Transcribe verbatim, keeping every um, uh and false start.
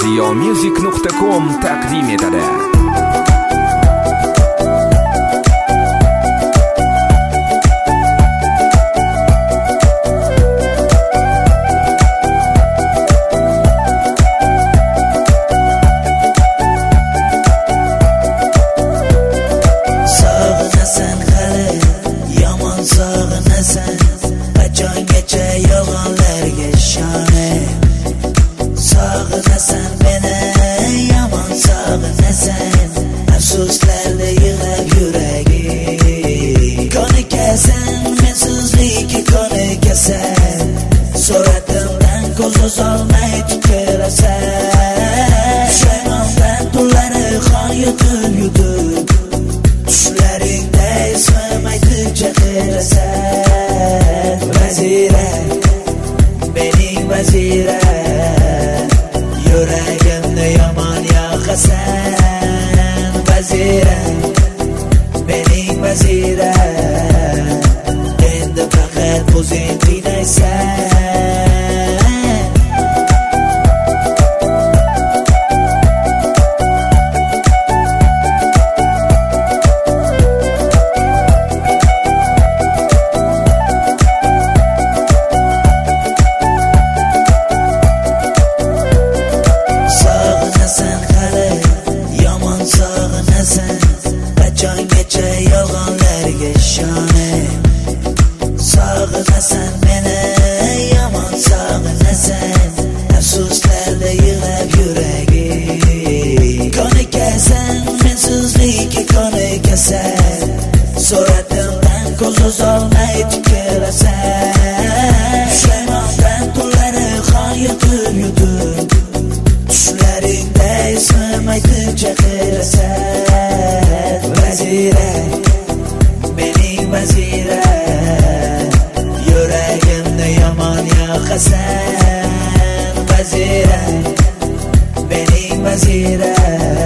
ziyomusic nuqta com taqdim etadi. Sağınasan, qachongacha yolg'onlarga ishonib sog'inasan meni, yomon sog'inasan, afsuslarda yig'lab yuragi ko'nikasan, mensizlikka ko'nikasan, suratimdan ko'z uzolmay tukirasan, pushaymondan tunlari qon yutib yutib tushlaringda ismim aytib chaqirasan. Vazira, mening vazira, yuragimni yomon yoqasan. Vazira, mening vazira, endi faqat o'zing qiynaysan. Qachongacha yolg'onlarga ishonib sog'inasan meni, yomon sog'inasan, afsuslarda yig'lab yuragi ko'nikasan, mensizlikka ko'nikasan, suratimdan ko'z uzolmay tukirasan, pushaymondan tunlari qon yutib yutib tushlaringda ismim aytib chaqirasan. Vazira, mening vazira, yuragimni yomon yoqasan. Vazira, mening vazira,